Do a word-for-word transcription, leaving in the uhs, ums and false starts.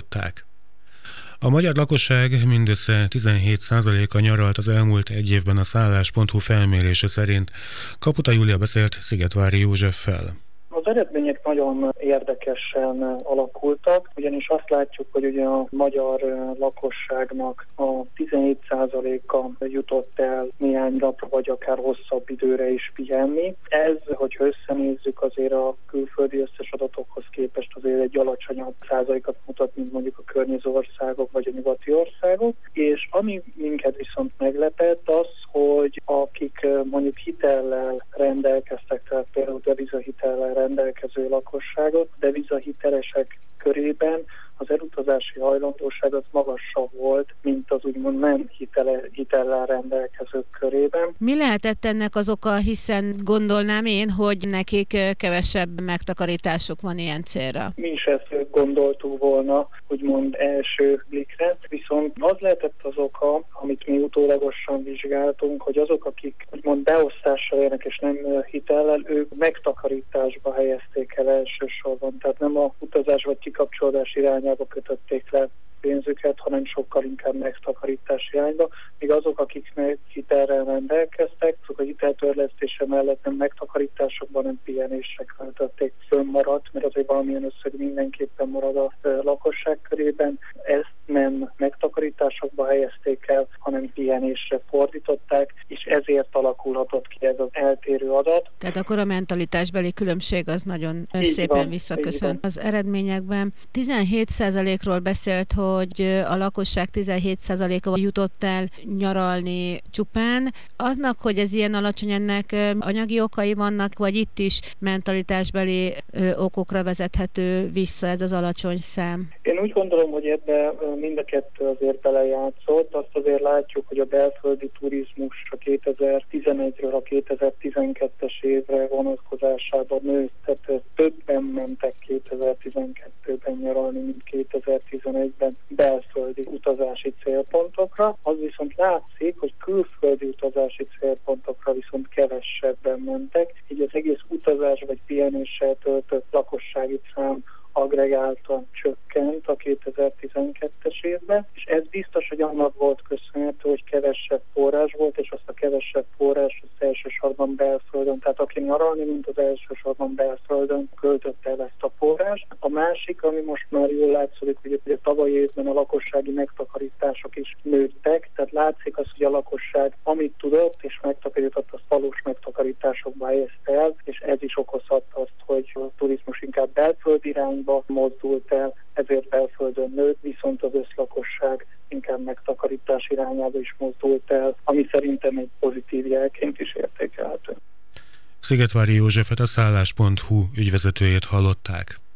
hallották. A magyar lakosság mindössze tizenhét százaléka nyaralt az elmúlt egy évben a szállás pont hu felmérése szerint. Kaputa Júlia beszélt Szigetvári Józseffel. Az eredmények nagyon érdekesen alakultak, ugyanis azt látjuk, hogy ugye a magyar lakosságnak a tizenhét százaléka jutott el néhány napra, vagy akár hosszabb időre is pihenni. Ez, hogyha összenézzük, azért a külföldi összes adatokhoz képest azért egy alacsonyabb százalékot mutat, mint mondjuk a környező országok, vagy a nyugati országok. És ami minket viszont meglepett az, hogy akik mondjuk hitellel rendelkeztek, tehát például devizahitellel rendelkező lakosságot, devizahitelesek körében az elutazási hajlandóság az magasabb volt, mint az úgymond nem hitele, hitellel rendelkezők körében. Mi lehetett ennek az oka, hiszen gondolnám én, hogy nekik kevesebb megtakarításuk van ilyen célra? Mi is ezt gondoltuk volna, úgymond első blikre, viszont az lehetett az oka, amit mi utólagosan vizsgáltunk, hogy azok, akik úgymond beosztással élnek és nem hitellel, ők megtakarításba helyezték el elsősorban, tehát nem a utazás vagy kikapcsolódás irányába kötötték le pénzüket, hanem sokkal inkább megtakarítás irányba, míg azok, akik meg hitelrel rendelkeztek, azok a hiteltörlesztése mellett nem megtakarításokban, nem pihenésre költötték, fönnmaradt, mert azért valamilyen összeg mindenképpen marad a lakosság körében. Ezt nem megtakarításokba helyezték el, hanem pihenésre fordították, és ezért alakulhatott ki ez az eltérő adat. Tehát akkor a mentalitásbeli különbség az nagyon így szépen van, visszaköszönt. Az eredményekben tizenhét százalékról beszélt, hogy a lakosság tizenhét százaléka jutott el nyaralni csupán. Annak, hogy ez ilyen alacsony, ennek anyagi okai vannak, vagy itt is mentalitásbeli okokra vezethető vissza ez az alacsony szám? Én úgy gondolom, hogy ebbe mind a kettő azért belejátszott. Azt azért látjuk, hogy a belföldi turizmus a kétezer-tizenegyről a kétezer-tizenkettes évre vonatkozásában nőtt, tehát többen mentek kétezer-tizenkettőben nyaralni, mint kétezer-tizenegyben belföldi utazási célpontokra. Az viszont látszik, hogy külföldi utazási célpontokra viszont kevesebben mentek, így az egész utazás vagy pihenéssel töltött lakossági szám agregáltan csökkent a kétezer-tizenkettes évben, és ez biztos, hogy annak volt köszönhető, hogy kevesebb forrás volt, és azt a kevesebb forrás az elsősorban belföldön, tehát aki nyaralni, mint az elsősorban belföldön költötte el ezt a forrást. A másik, ami most már jól látszik, hogy a tavalyi évben a lakossági megtakarítások is nőttek, tehát látszik az, hogy a lakosság amit tudott és megtakarított, azt valós megtakarításokba helyezte el, és ez is okozhatta azt, hogy a turizmus inkább belföld irányba mozdult el, ezért belföldön nőtt, viszont az összlakosság inkább megtakarítás irányába is mozdult el, ami szerintem egy pozitív jelként is értékelhető. Szigetvári Józsefet, a szállás pont hu ügyvezetőjét hallották.